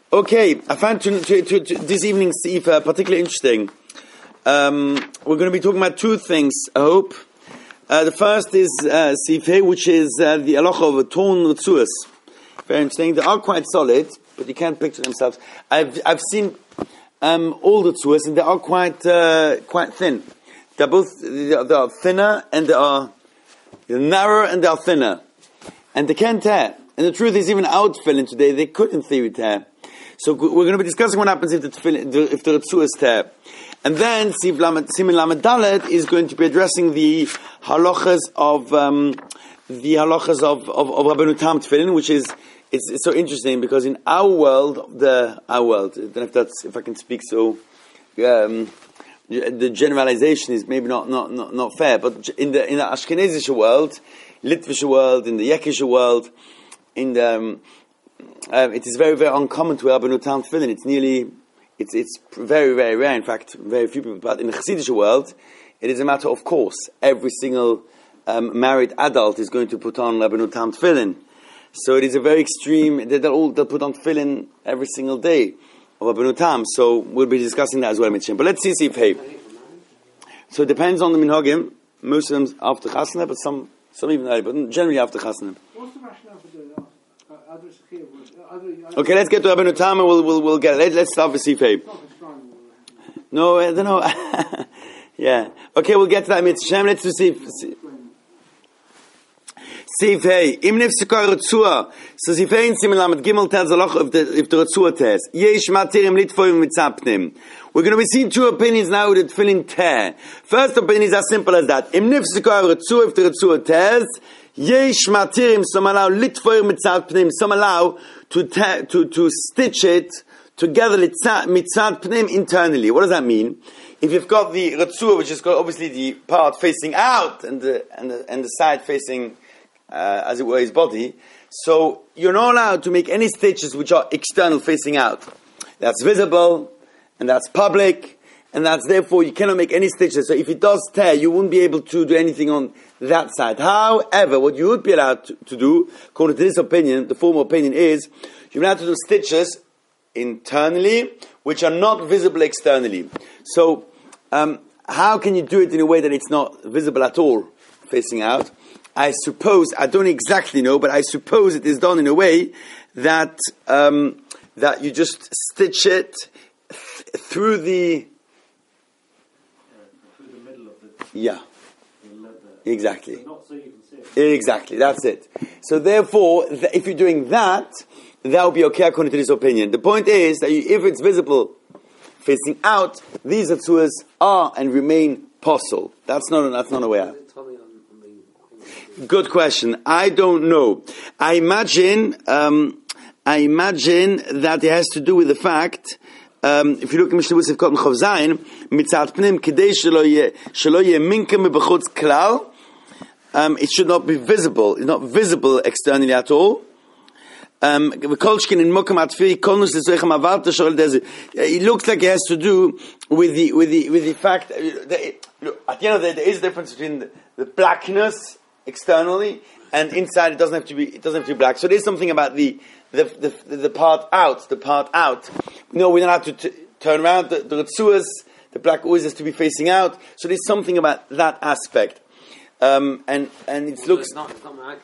Okay, I found to this evening's Seif particularly interesting. We're going to be talking about two things, I hope. The first is Seif, which is the halacha of torn Ritzuas. Very interesting. They are quite solid, but you can't picture themselves. I've seen all the Ritzuas, and they are quite thin. They are thinner, and they are narrower, and they are thinner. And they can tear. And the truth is, even out filling today, they could in theory tear. So we're going to be discussing what happens if the Ritzuas tear. And then Simin Lamed Dalet is going to be addressing the halachas of Rabbeinu Tam Tefillin, which is it's so interesting because in our world, I don't know if I can speak so. The generalization is maybe not fair, but in the Ashkenazic world, Litvish world, in the Yekish world, in the it is very, very uncommon to wear Rabbeinu Tam Tefillin. It's very, very rare. In fact, very few people. But in the Chassidish world, it is a matter of course. Every single married adult is going to put on Rabbeinu Tam Tefillin. So it is a very extreme. They'll put on Tefillin every single day of Rabbeinu Tam. So we'll be discussing that as well, Mitchell. But let's see if hey. So it depends on the minhagim. Muslims after Chasna, but some even early, but generally after Chasna. What's the rationale for doing that? Okay, let's get to Rabbeinu Tam and we'll get it. Let's start with Sifei. No, I don't know. Yeah. Okay, we'll get to that mitzvah. Let's do Sifei. Imnif Sekar Ritzua. So Sifei in Simin Lamed Gimel tells a lot if the Ritzua tears. Yesh Matirim Litfoim Mitzapnim. We're going to be seeing two opinions now with the Tefillin tear. First opinion is as simple as that. Imnif Sekar Ritzua, if the Ritzua tears, Yesh Matirim, some allow Litfoim Mitzapnim, some allow to stitch it together mitzad pnim internally. What does that mean? If you've got the Ritzua, which is got obviously the part facing out and the side facing as it were his body, so you're not allowed to make any stitches which are external facing out. That's visible and that's public and that's therefore you cannot make any stitches. So if it does tear, you wouldn't be able to do anything on that side. However, what you would be allowed to do, according to this opinion, the former opinion is, you're allowed to do stitches internally, which are not visible externally. So, how can you do it in a way that it's not visible at all, facing out? I suppose, I don't exactly know, but I suppose it is done in a way that that you just stitch it through the middle of the... Yeah. Exactly. Not so you can see it. Exactly, that's it. So therefore, if you're doing that, that will be okay according to this opinion. The point is that if it's visible facing out, these Ritzuas are and remain possible. That's not a way out. Good question. I don't know. I imagine that it has to do with the fact. If you look at Mishnah Yosef Kotten Chov Zayin, mitzat pnim kidei shelo yeh minka mebechutz klal. It should not be visible. It's not visible externally at all. It looks like it has to do with the fact that, at the end of the day, there is a difference between the blackness externally and inside. It doesn't have to be black. So there's something about the part out. No, we're not allowed to turn around. The Ritzuas, the black always has to be facing out. So there's something about that aspect. And it looks... It's not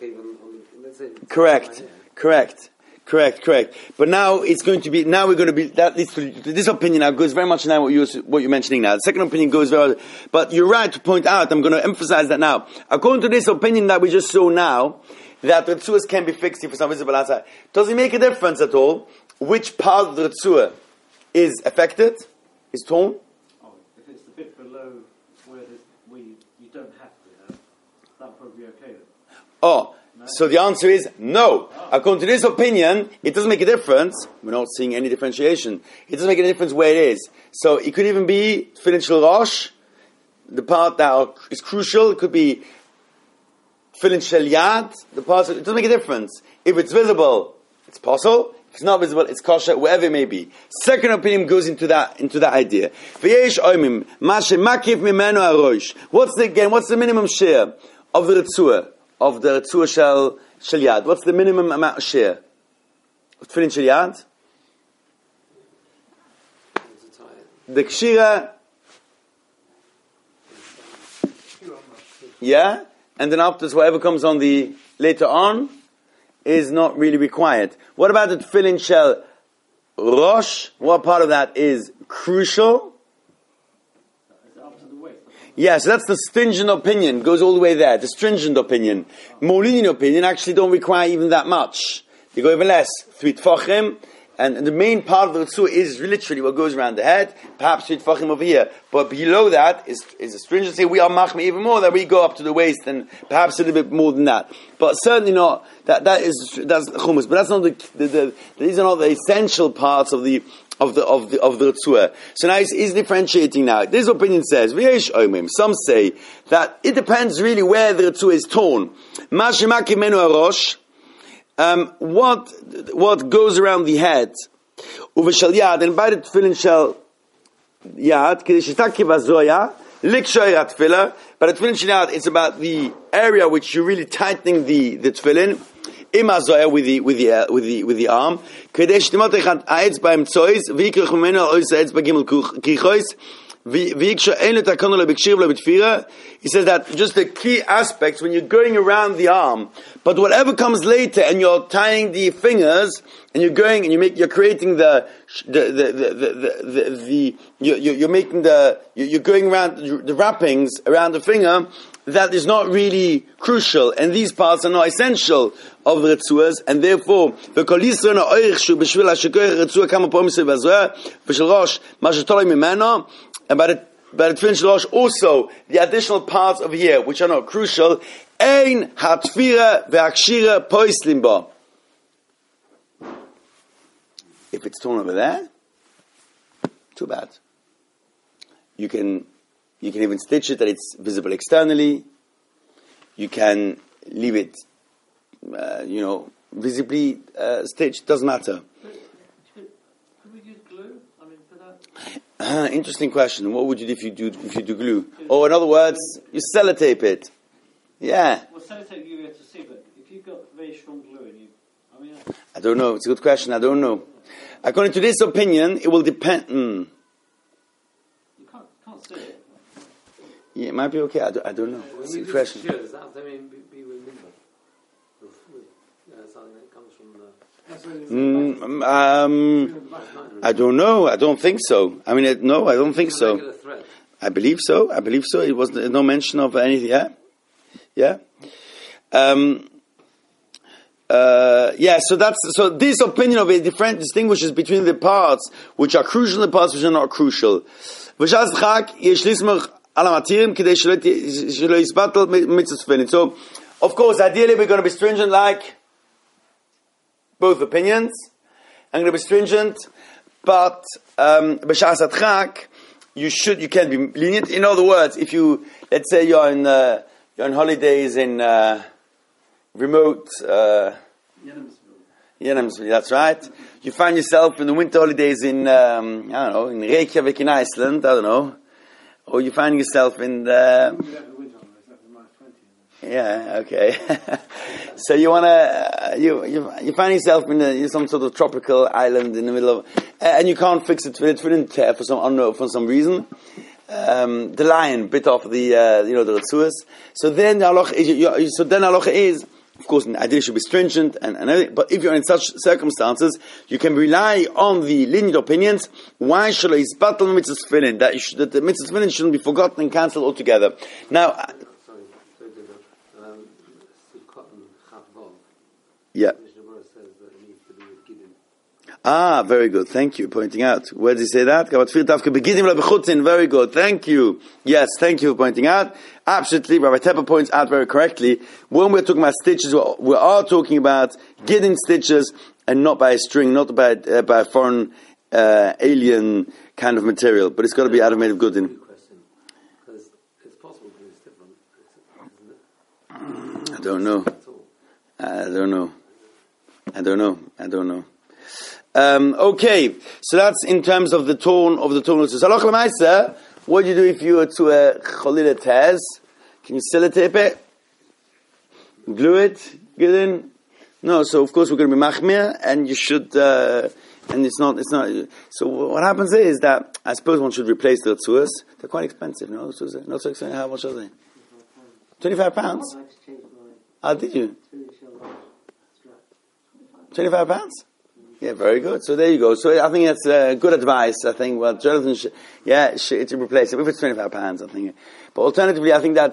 Correct. But now we're going to be, that leads to this opinion now goes very much in line with what you're mentioning now. The second opinion goes very, but you're right to point out, I'm going to emphasize that now. According to this opinion that we just saw now, that the Ritzuas can be fixed if it's not visible outside. Does it make a difference at all which part of the Ritzua is affected, is torn? Oh, if it's the bit below where you don't have to, that'll probably be okay then. Oh, no? So the answer is no. According to this opinion, it doesn't make a difference. We're not seeing any differentiation. It doesn't make any difference where it is. So it could even be Tefillin Shel Rosh, the part that is crucial. It could be Tefillin Shel Yad, the part. It doesn't make a difference. If it's visible, it's possible. If it's not visible, it's kosher, wherever it may be. Second opinion goes into that idea. V'yesh oimim, mashe makif mimenu harosh. What's the minimum share of the Ritzua? Of the Ritzua Shel Yad. What's the minimum amount of share? Tefillin Shel Yad? the kshira, yeah, and then after whatever comes on the later on is not really required. What about the tefillin shel rosh? What part of that is crucial? Up to the waist. Yeah, so that's the stringent opinion, goes all the way there, the stringent opinion. More lenient opinion actually don't require even that much. They go even less, 3 tfachim, and the main part of the Ritzua is literally what goes around the head, perhaps 3 tfachim over here. But below that is a stringency, we are machmir even more, that we go up to the waist and perhaps a little bit more than that. But certainly not, that's chumas, but that's not these are not the essential parts of the Ritzua. So now he's differentiating now. This opinion says, some say that it depends really where the Ritzua is torn. What goes around the head, uveshal yad, and by the tefillin shel yad, kedeshitaki vazoya, likshoyrat tefillah. By the tefillin shel yad, it's about the area which you're really tightening the tefillin. Imazoya with the arm. Kedesh timotechat aetz baim tzois, v'yikrich mimenu al ois aetz bagimel kichois. He says that just the key aspects when you're going around the arm, but whatever comes later and you're tying the fingers and you're going and you're creating you're going around the wrappings around the finger, that is not really crucial, and these parts are not essential of the Ritzuas, and therefore the Kol Yisrael Oich Shu B'Shvil HaShekoich Ritzua Kama Pom Yisrael V'Azroya V'Shel Rosh Ma Shetoloi Mimeno. And by the tefillin shel rosh, also the additional parts over here which are not crucial. Ein hatfira ve'akshira poislim bo. If it's torn over there, too bad. You can even stitch it that it's visible externally. You can leave it, visibly stitched. Doesn't matter. Could we use glue? I mean, for that. Interesting question. What would you do if you do glue? Or in other words, you sellotape it. Yeah. Well, sellotape you have to see, but if you've got very strong glue in you, I don't know. It's a good question. I don't know. According to this opinion, it will depend. You can't see it. Yeah, it might be okay. I don't know. It's a good question. Does that mean be with limber? Something that comes from the... I don't know. I don't think so. I don't think so. I believe so. It was no mention of anything. Yeah. So this opinion of it distinguishes between the parts which are crucial and the parts which are not crucial. So, of course, ideally we're going to be stringent like both opinions. I'm going to be stringent, but b'shas adchak, you can be lenient. In other words, if let's say you're on holidays in remote Yenemsville, that's right. You find yourself in the winter holidays in in Reykjavik in Iceland, or you find yourself in yeah, okay. So you find yourself in some sort of tropical island in the middle of, and you can't fix it for some reason. The lion bit off the Ritzuas. So then halacha is, of course, ideally should be stringent and everything. But if you're in such circumstances, you can rely on the lenient opinions. Why should I battle mitzvah tefillin? That the mitzvah tefillin shouldn't be forgotten and cancelled altogether. Now. Yeah. Very good. Thank you for pointing out. Where does he say that? Very good. Thank you. Yes, thank you for pointing out. Absolutely. Rabbi Tepper points out very correctly. When we're talking about stitches, we are talking about getting stitches and not by a string, not by a foreign alien kind of material. But it's got to be out of made of good in. Because it's possible to do it's different, isn't it? I don't know. Okay, so that's in terms of the tone of the tonal. So, Salach Lamaisa, what do you do if you were to a Cholila Tez? Can you sellotape it? Glue it? Get in? No, so of course we're going to be machmir, and you should and it's not. So what happens is that I suppose one should replace the Ritzuas. They're quite expensive, no? So not so expensive. How much are they? £25. Did you? £25? Yeah, very good. So there you go. So I think that's good advice. I think, well, Jonathan, should replace it if it's £25. I think, but alternatively, I think that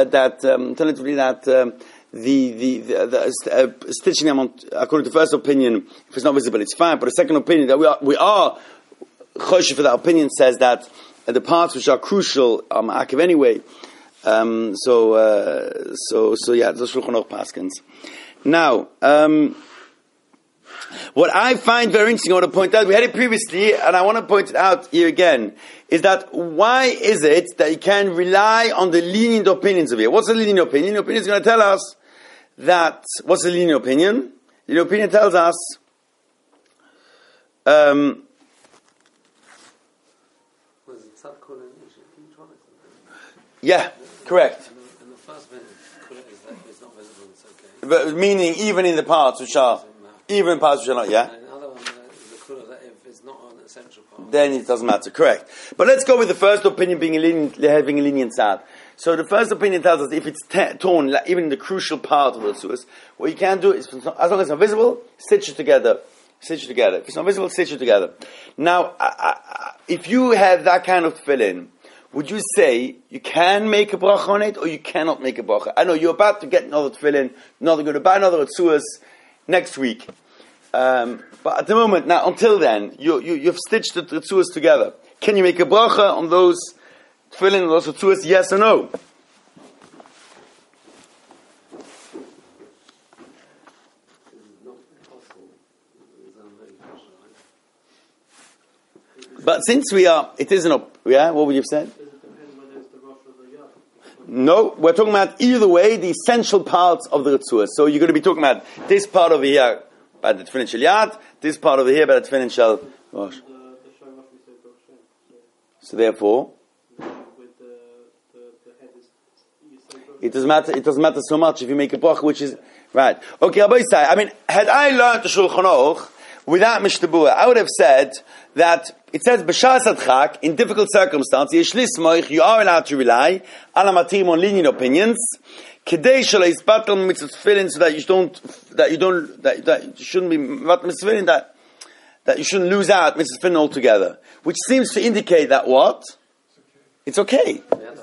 the stitching them on, according to the first opinion, if it's not visible, it's fine. But the second opinion that we are choshev for that opinion says that the parts which are crucial are ma'akev anyway. So yeah, the Shulchan Aruch paskins. Now, what I find very interesting, I want to point out, we had it previously, and I want to point it out here again, is that why is it that you can rely on the lenient opinions of it? What's the lenient opinion? The opinion is going to tell us that, what's the lenient opinion? The lenient opinion tells us, yeah, correct. And the first minute is that it's not visible, it's okay. But meaning even in the parts which are, even in parts which are not, yeah? And another one is the kula that if it's not an essential part, then it doesn't matter, correct. But let's go with the first opinion being having a lenient side. So the first opinion tells us if it's torn, like even in the crucial part of the Ritzuas, what you can do is, as long as it's not visible, stitch it together. Stitch it together. If it's not visible, stitch it together. Now, if you have that kind of fill-in, would you say you can make a bracha on it, or you cannot make a bracha? I know you're about to get another tefillin, you're going to buy another Ritzuas next week. But at the moment, now, until then, you've stitched the Ritzuas together. Can you make a bracha on those tefillin, those Ritzuas, yes or no? But since it is an yeah, what would you have said? No, we're talking about either way the essential parts of the Ritzuas. So you're going to be talking about this part over here by the Tefillin Shel Yad, this part over here by the Tefillin Shel Rosh. So therefore, it doesn't matter. It doesn't matter so much if you make a bracha, which is right. Okay, Rabbi Yisai, I mean, had I learned the Shulchan Aruch without Mishtabua, I would have said that it says b'shas adchak, in difficult circumstances, yesh lismoich, you are allowed to rely ala matim on lenient opinions, kedei shalei isbatel mitzvot tefillin, so that you shouldn't be tefillin, that you shouldn't lose out mitzvot tefillin altogether, which seems to indicate that what? It's okay.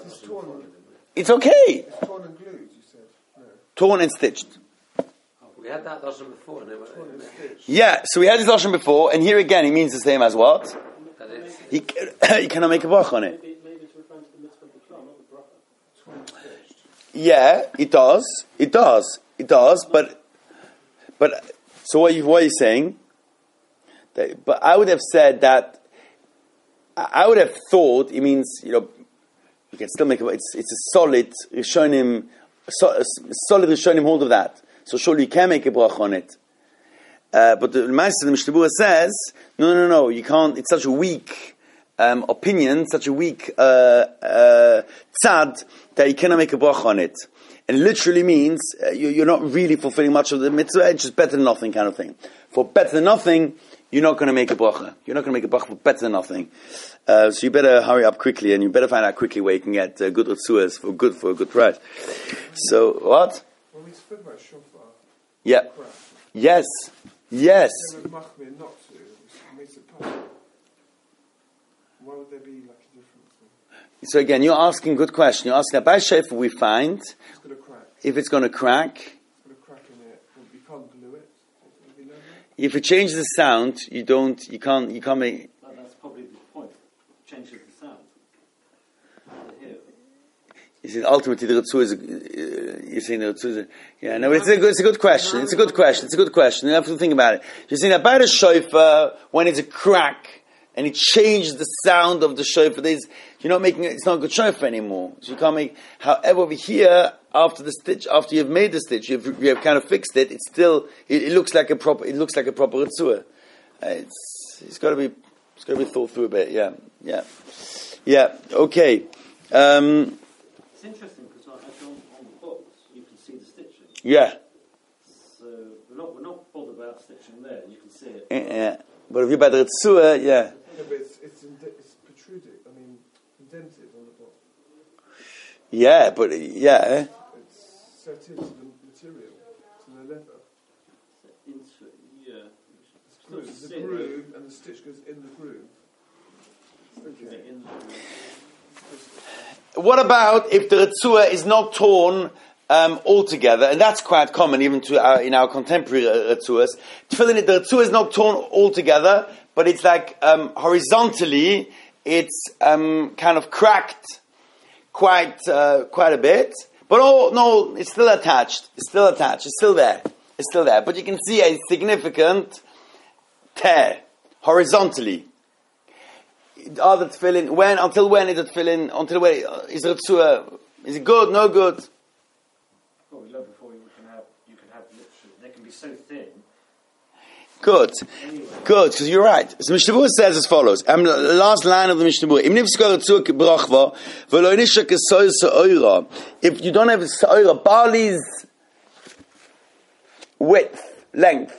It's okay. It's torn and glued, you said. No. Torn and stitched. we had that lashon before, and yeah, so we had this lashon before, and here again, it means the same as what? You cannot make a bracha on it. Maybe it's referring to the mitzvah of the Torah, not the bracha. Yeah, it does, but so what are you saying? But I would have said that, I would have thought it means, you can still make it's a solid Rishonim, solid Rishonim hold of that. So surely you can make a bracha on it. But the Meister, the Mishnah says, no, you can't. It's such a weak opinion, such a weak tzad, that you cannot make a bracha on it. And it literally means you're not really fulfilling much of the mitzvah. It's just better than nothing kind of thing. For better than nothing, you're not going to make a bracha. You're not going to make a bracha for better than nothing. So you better hurry up quickly, and you better find out quickly where you can get good Ritzuas for a good price. So what? When we spoke about shofar, Yeah. Yes. there was machmir not to. It makes it possible. Why would there be like a difference? So again, you're asking a good question. You're asking about shofar we find It's going to crack. if it's going to crack. It's going to crack in it. You can't glue it. Have you known that? If it changes the sound, you can't make. That's probably the point. Changes the sound. Here. You see, ultimately the Ritzu is. You're saying the Ritzu is. Yeah, no, it's a good question. It's a good question. You have to think about it. You're saying about a shofar when it's a crack and it changes the sound of the shofar. You're not making it. It's not a good shofar anymore. So you can't make. However, over here, after you've made the stitch, you have kind of fixed it. It's still. It looks like a proper. It looks like a proper Ritzu. It's got to be thought through a bit. Yeah. Okay. It's interesting because on the books you can see the stitching. Yeah. So we're not bothered about stitching there. You can see it. Yeah. But if you're by the Ritzua, yeah. Yeah, but it's protruded. I mean, indented on the bottom. Yeah, but yeah. It's set into the material, to the leather. Yeah. There's a groove, and the stitch goes in the groove. Okay. What about if the Ritzua is not torn altogether? And that's quite common even in our contemporary Ritzuas. Tefillin, the Ritzua is not torn altogether, but it's like horizontally, it's kind of cracked quite a bit. But no, it's still attached. It's still there. But you can see a significant tear horizontally. Are the tefillin until when is the tefillin? Until when is the Ritzua? Is it good? No good? Well, we learned before you can have literally, they can be so thin. Good. Anyway. Good, because you're right. So Mishnah Berurah says as follows. The last line of the Mishnah Berurah. If you don't have a sa'ira, barley's length,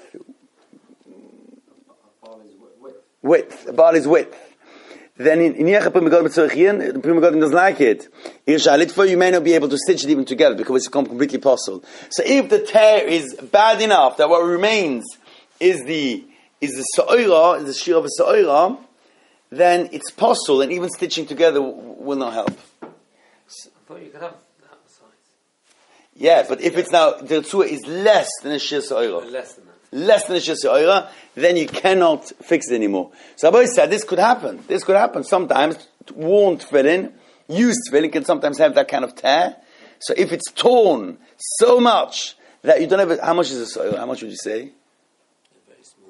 barley's width. Then in Yecha Pri Megadim Tzorich, the Pri Megadim doesn't like it. You may not be able to stitch it even together because it's completely possible. So if the tear is bad enough that what remains is the sa'ira, is the shear of a sa'ira, then it's possible, and even stitching together will not help. I thought you could have that size. Yeah, but if it's now, the Ritzua is less than a shear sa'ira. Less than that. Less than a shear sa'ira, then you cannot fix it anymore. So Abai said this could happen. Sometimes worn tefillin, used tefillin can sometimes have that kind of tear. So if it's torn so much that you don't have it, how much is a sa'ira? How much would you say? Very small.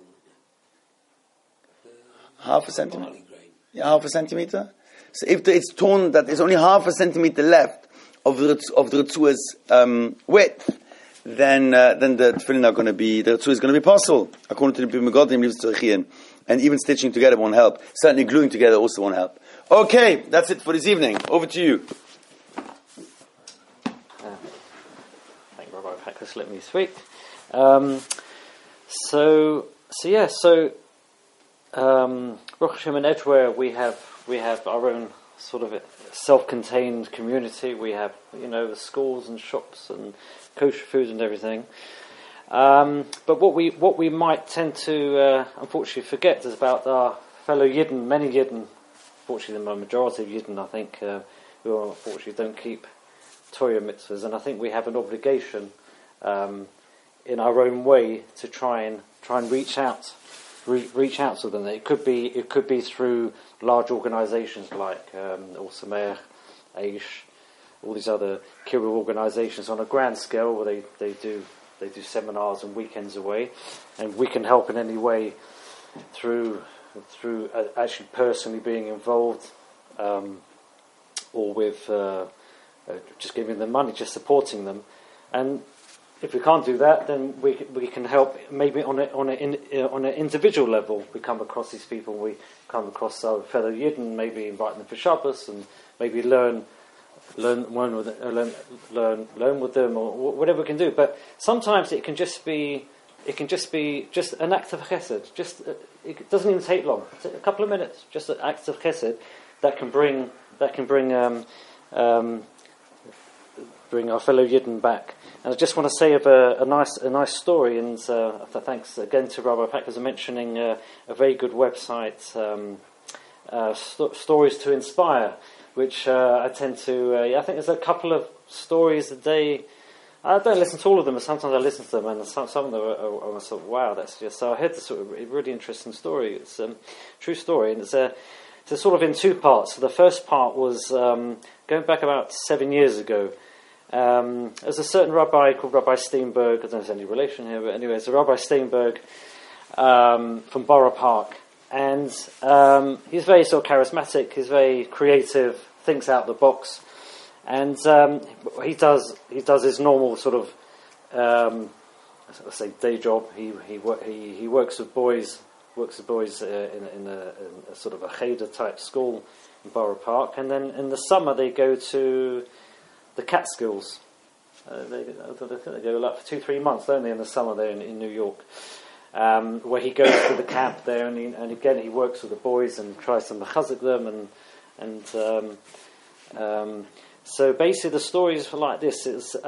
Half a centimeter? Yeah, half a centimeter. So if it's torn that there's only half a centimeter left of the Ritzua's width, then the tefillin are going to be, the Ritzua is going to be possible, according to the Pri Megadim, and even stitching together won't help. Certainly gluing together also won't help. Okay, that's it for this evening. Over to you. Thank you, Rabbi Packers, let me speak. Baruch Hashem and Edgware, we have our own sort of self-contained community. We have, the schools and shops and kosher food and everything. But what we might tend to unfortunately forget is about our fellow Yidden, many Yidden, fortunately the majority of Yidden, I think, who unfortunately don't keep Torah mitzvahs, and I think we have an obligation in our own way to try and reach out to them. It could be through large organisations like Or Sameach, Aish, all these other Kibbutz organisations on a grand scale where they do seminars and weekends away, and we can help in any way through actually personally being involved, or with just giving them money, just supporting them. And if we can't do that, then we can help maybe on an individual level. We come across these people, we come across our fellow Yidden, maybe invite them for Shabbos and maybe learn with them, or whatever we can do. But sometimes it can just be an act of chesed. It doesn't even take long. It's a couple of minutes, just an act of chesed that can bring our fellow Yidden back. And I just want to say of a nice story, and thanks again to Rabbi Packers for mentioning a very good website, Stories to Inspire, which I tend to. I think there's a couple of stories a day. I don't listen to all of them, but sometimes I listen to them, and some of them are sort of, wow, that's just. So I heard this sort of really interesting story. It's a true story, and it's sort of in two parts. So the first part was going back about 7 years ago. There's a certain rabbi called Rabbi Steinberg. I don't know if there's any relation here, but anyway, it's a Rabbi Steinberg from Borough Park. And he's very sort of charismatic, he's very creative, thinks out the box. And he does his normal sort of, day job. He works with boys in a sort of a cheder type school in Borough Park. And then in the summer they go to the Catskills. They go like for 2-3 months, don't they, in the summer there in New York. where he goes to the camp there, and again he works with the boys and tries to mechazik them, so basically the story is like this: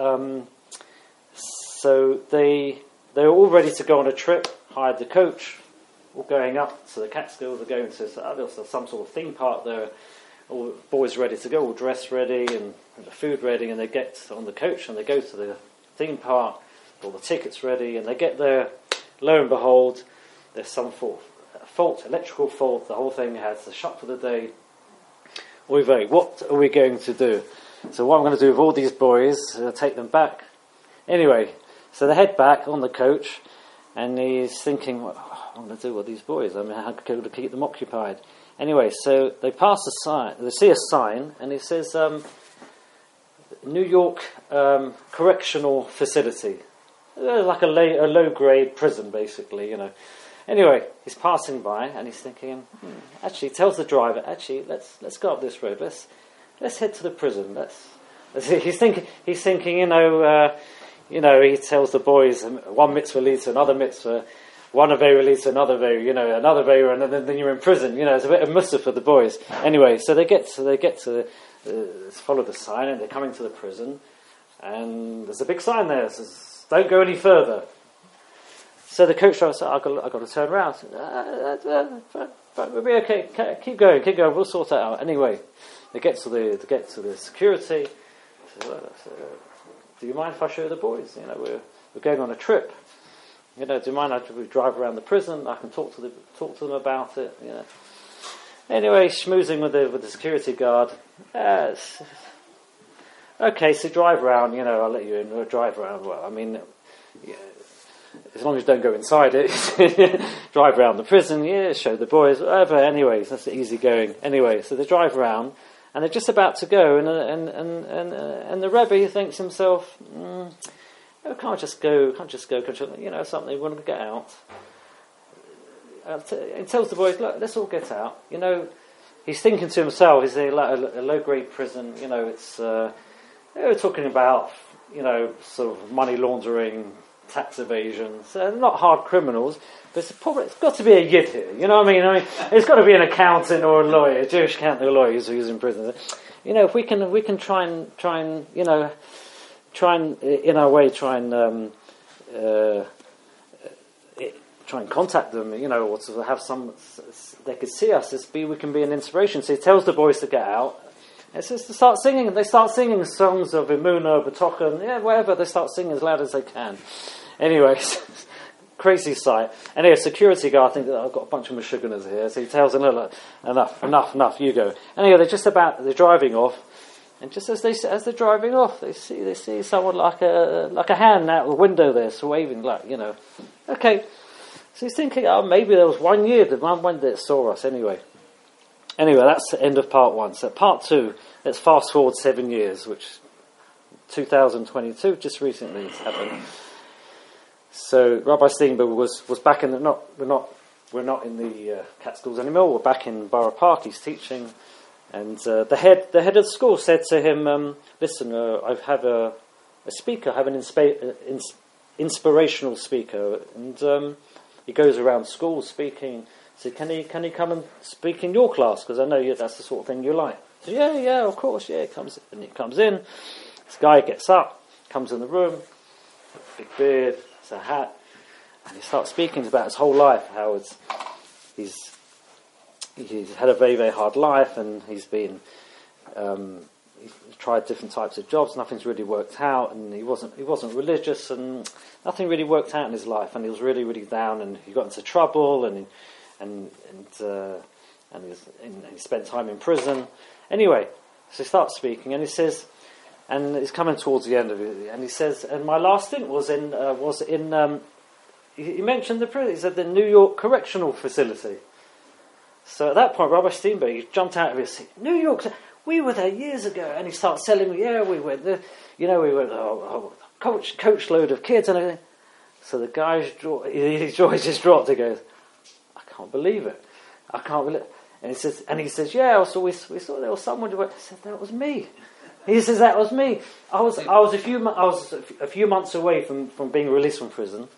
so they were all ready to go on a trip, hired the coach, all going up to the Catskills, they're going to some sort of theme park there. All the boys ready to go, all dressed ready and the food ready, and they get on the coach and they go to the theme park, all the tickets ready, and they get there. Lo and behold, there's some electrical fault. The whole thing has to shut for the day. Oy vey, what are we going to do? So what I'm going to do with all these boys, take them back. Anyway, so they head back on the coach, and he's thinking, what am I going to do with these boys? I mean, how can I keep them occupied? Anyway, so they pass a sign, they see a sign, and it says, New York Correctional Facility. Like a low-grade prison, basically, you know. Anyway, he's passing by, and he's thinking, actually, tells the driver, actually, let's go up this road, let's head to the prison, he's thinking, you know, he tells the boys, one mitzvah leads to another mitzvah, one avera leads to another avera, you know, another avera, and then you're in prison. You know, it's a bit of mussar for the boys. Anyway, so they get to follow the sign, and they're coming to the prison, and there's a big sign there that says, "Don't go any further." So the coach driver said, "I've got to turn around." But we'll be okay. Keep going. We'll sort that out. Anyway, they get to the security. So, do you mind if I show the boys? You know, we're going on a trip. You know, do you mind if we drive around the prison? I can talk to them about it. You know. Anyway, schmoozing with the security guard. Okay, so drive around. You know, I'll let you in. We'll drive around. Well, I mean, yeah, as long as you don't go inside it, drive around the prison. Yeah, show the boys. Whatever. Anyways, that's easy going. Anyway, so they drive around, and they're just about to go, and the Rebbe thinks to himself. Can't just go, you know, something, we want to get out. He tells the boys, look, let's all get out. You know, he's thinking to himself, he's in a low-grade prison, you know, it's, we're talking about, you know, sort of money laundering, tax evasion, so not hard criminals, but it's got to be a yid here, you know what I mean? It's got to be an accountant or a lawyer, a Jewish accountant or lawyer who's in prison. You know, if we can try and, you know, in our way, try and contact them, you know, or to have they could see us, we can be an inspiration. So he tells the boys to get out. It says to start singing. They start singing songs of Emunah, B'tochen, yeah, whatever. They start singing as loud as they can. Anyway, crazy sight. Anyway, security guard, I think that I've got a bunch of Meshuggahs here, so he tells them, look, enough, you go. Anyway, they're driving off. And just as they're driving off, they see someone like a hand out the window there, so waving, like, you know. Okay, so he's thinking, maybe there was 1 year, the one when they saw us. Anyway, that's the end of part 1. So part 2, let's fast forward 7 years, which 2022 just recently has happened. So Rabbi Steenberg was back in we're not in the Catskills anymore. We're back in Borough Park. He's teaching. And the head of the school said to him, listen, I have a speaker, I have an inspirational speaker, and he goes around school speaking. So can he come and speak in your class? Because I know that's the sort of thing you like. So yeah, of course, yeah. He comes in. This guy gets up, comes in the room, big beard, it's a hat, and he starts speaking about his whole life, how he's had a very, very hard life, and he's tried different types of jobs. Nothing's really worked out, and he wasn't religious, and nothing really worked out in his life, and he was really, really down, and he got into trouble, and he spent time in prison. Anyway, so he starts speaking, and he says, and he's coming towards the end of it, and he says, and my last stint was in he mentioned the prison. He said the New York Correctional Facility. So at that point, Rabbi Steenberg, he jumped out of his seat. New York, we were there years ago, and he starts telling me, yeah, we went there, you know, we were coach load of kids and everything. So the guy's jaw just dropped. He goes, I can't believe it. And he says, yeah. So we saw there was someone who went. I said, that was me. He says, that was me. I was a few months away from being released from prison.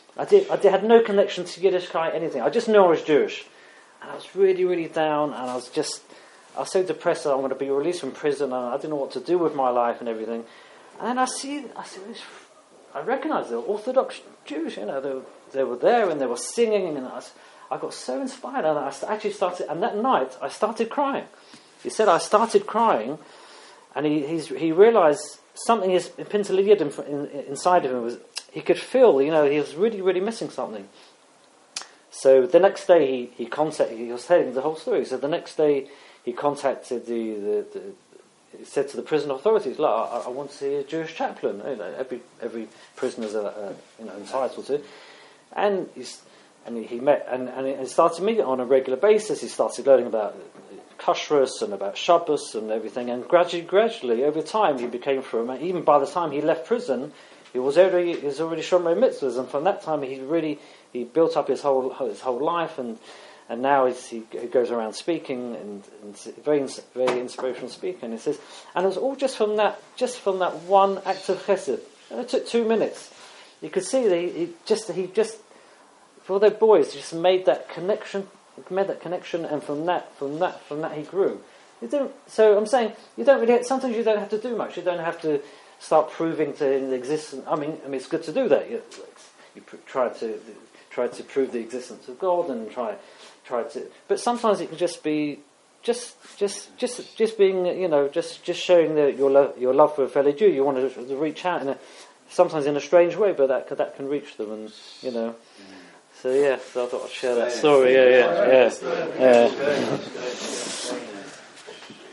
I had no connection to Yiddishkeit, anything. I just knew I was Jewish. And I was really, really down, and I was so depressed that I'm going to be released from prison, and I didn't know what to do with my life and everything. And then I see this, I recognised they were Orthodox Jews, they were there, and they were singing, and I got so inspired, and I actually started, and that night, I started crying. He said I started crying, and he realised something is inside of him. He could feel, he was really, really missing something. So the next day he was telling the whole story. So the next day he contacted he said to the prison authorities, look, I want to see a Jewish chaplain. Every prisoner's entitled to. And he met and started meeting on a regular basis. He started learning about kashrus and about Shabbos and everything. And gradually, over time, he became from. Even by the time he left prison, he was already Shomer Mitzvahs, and from that time he built up his whole life, and now he goes around speaking and very inspirational speaker. And he says, and it was all just from that one act of chesed. And it took 2 minutes. You could see that he just for their boys just made that connection. And from that he grew. So I'm saying sometimes you don't have to do much. You don't have to start proving to the existence. I mean, it's good to do that. You try to prove the existence of God and try to. But sometimes it can just be just being, just showing your love for a fellow Jew. You want to reach out sometimes in a strange way, but that can reach them, and So I thought I'd share that story. Yeah.